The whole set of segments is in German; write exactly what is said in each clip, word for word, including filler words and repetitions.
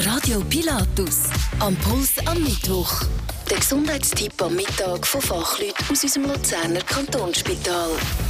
Radio Pilatus. Am Puls am Mittwoch. Der Gesundheitstipp am Mittag von Fachleuten aus unserem Luzerner Kantonsspital.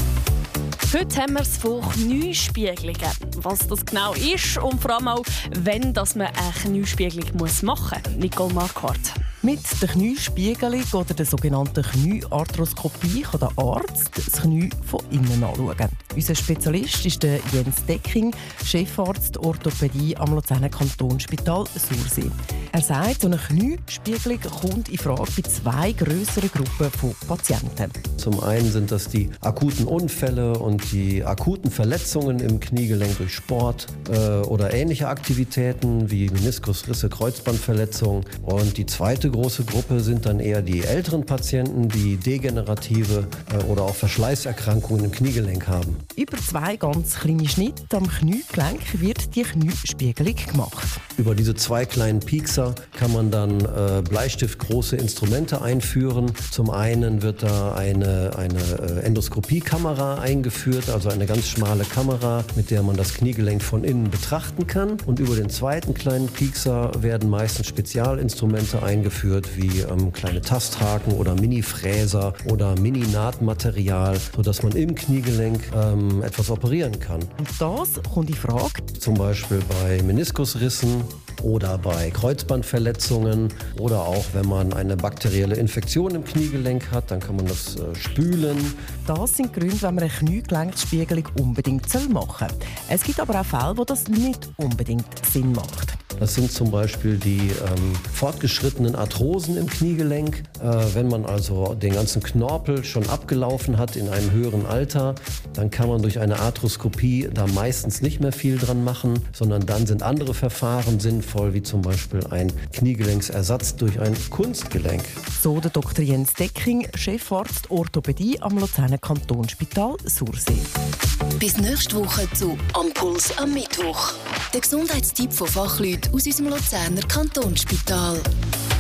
Heute haben wir es von Kniespiegelungen. Was das genau ist und vor allem auch, wenn dass man eine Kniespiegelung machen muss. Nicole Marquardt. Mit der Kniespiegelung oder der sogenannten Kniearthroskopie kann der Arzt das Knie von innen anschauen. Unser Spezialist ist der Jens Decking, Chefarzt Orthopädie am Luzerner Kantonsspital Sursee. Er sagt, so eine Kniespiegelung kommt in Frage bei zwei grösseren Gruppen von Patienten. Zum einen sind das die akuten Unfälle und die akuten Verletzungen im Kniegelenk durch Sport äh, oder ähnliche Aktivitäten wie Meniskusrisse, Kreuzbandverletzungen. Und die zweite große Gruppe sind dann eher die älteren Patienten, die degenerative äh, oder auch Verschleißerkrankungen im Kniegelenk haben. Über zwei ganz kleine Schnitte am Kniegelenk wird die Kniespiegelung gemacht. Über diese zwei kleinen Piekser kann man dann äh, bleistiftgroße Instrumente einführen. Zum einen wird da eine, eine Endoskopiekamera eingeführt, also eine ganz schmale Kamera, mit der man das Kniegelenk von innen betrachten kann. Und über den zweiten kleinen Piekser werden meistens Spezialinstrumente eingeführt, wie ähm, kleine Tasthaken oder Mini-Fräser oder Mini-Nahtmaterial, sodass man im Kniegelenk ähm, etwas operieren kann. Und das kommt in Frage? Zum Beispiel bei Meniskusrissen oder bei Kreuzbandverletzungen oder auch wenn man eine bakterielle Infektion im Kniegelenk hat, dann kann man das äh, spülen. Das sind Gründe, wenn man eine Kniegelenksspiegelung unbedingt machen soll. Es gibt aber auch Fälle, wo das nicht unbedingt Sinn macht. Das sind zum Beispiel die ähm, fortgeschrittenen Arthrosen im Kniegelenk. Äh, wenn man also den ganzen Knorpel schon abgelaufen hat in einem höheren Alter, dann kann man durch eine Arthroskopie da meistens nicht mehr viel dran machen, sondern dann sind andere Verfahren sinnvoll, wie zum Beispiel ein Kniegelenksersatz durch ein Kunstgelenk. So der Doktor Jens Decking, Chefarzt Orthopädie am Luzerner Kantonsspital Sursee. Bis nächste Woche zu «Am Puls am Mittwoch». Der Gesundheitstipp von Fachleuten aus unserem Luzerner Kantonsspital.